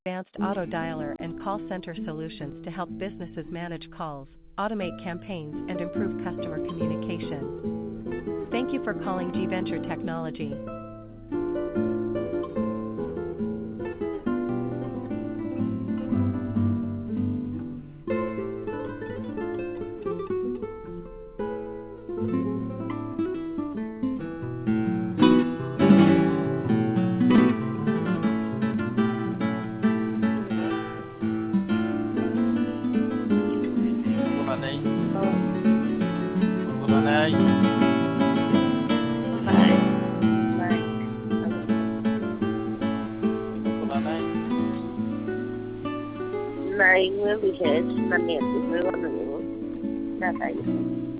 advanced auto dialer and call center solutions to help businesses manage calls, automate campaigns, and improve customer communication. Thank you for calling G Venture Technology. Bulan này, bulan này, Bye. Bye. bulan này. Này, nguyên vì thế là miệng thì mới con nữa. Là tại